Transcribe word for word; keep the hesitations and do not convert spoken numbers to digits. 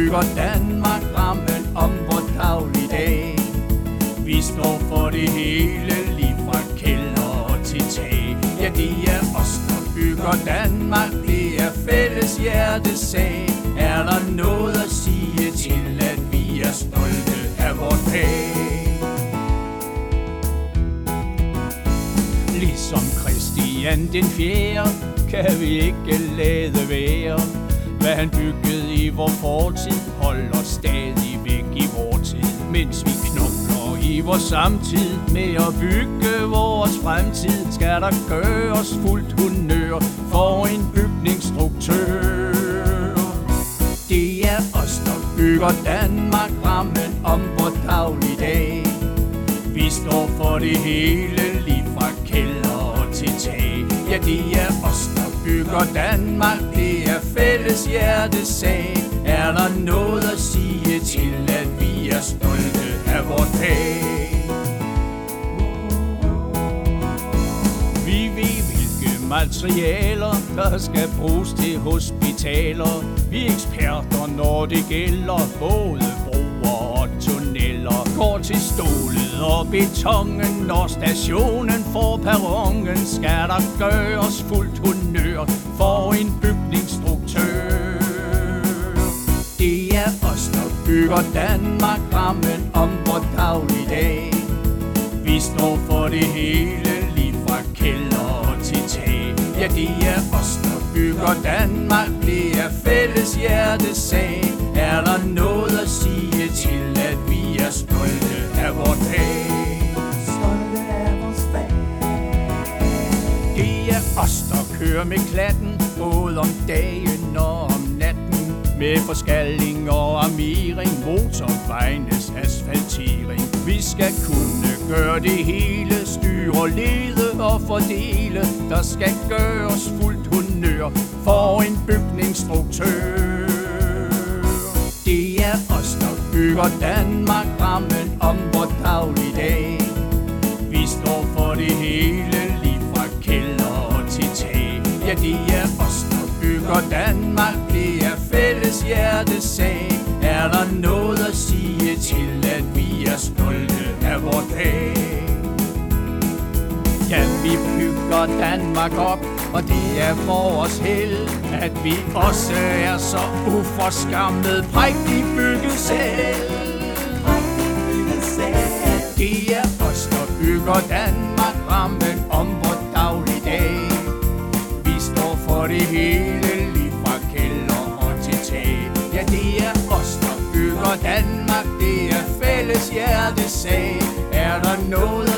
bygger Danmark rammen om vor dagligdag. Vi står for det hele, lige fra kælder til tag. Ja, det er os, der bygger Danmark, det er fælles hjertesag. Er der noget at sige til, at vi er stolte af vort fag? Ligesom Christian den fjerde kan vi ikke lade være. Hvad han byggede i vor fortid holder stadig væk i vor tid, mens vi knokler i vor samtid med at bygge vores fremtid. Skal der gøres fuldt honør for en bygningsstruktør. Det er os, der bygger Danmark rammen om vor dagligdag. Vi står for det hele, lige fra kælder til tag. Ja, det er os, der bygger Danmark, det er fælles hjertesag. Er der noget at sige til, at vi er stolte af vort fag? Vi ved, hvilke materialer der skal bruges til hospitaler. Vi er eksperter, når det gælder både broer og tunneller. Går til stålet og betongen, når stationen får perronen. Skal der gøres fuldt honør for en bygningsstruktør. Det er os, der bygger Danmark rammen om vor dagligdag. Vi står for det hele, lige fra kælder til tag. Ja, det er os, der bygger Danmark, det er fælles hjertesag. Er der noget at sige til, at vi er stolte af vort fag? Stolte af vores fag. Det er os, der kører med klatten, både om dagen og om natten. Med forskalling og armering, motorvejenes asfaltering. Vi skal kunne gøre det hele, styre, lede og fordele. Der skal gøres fuldt honør for en bygningsstruktør. Det er os, der bygger Danmark rammen om vor dagligdag. Vi står for det hele, lige fra kælder til tag. Ja, det er os, der bygger Danmark, det er fælles hjertesag. Er der noget at sige til, at vi er stolte af vort fag? Ja, vi bygger Danmark op, og det er vores held, at vi også er så uforskammet prægtigt bygget selv. Det er os, der bygger Danmark rammen om vor dagligdag. Vi står for det hele, lige fra kælder og til tag. Ja, det er os, der bygger Danmark, det er fælles hjertesag. Er der noget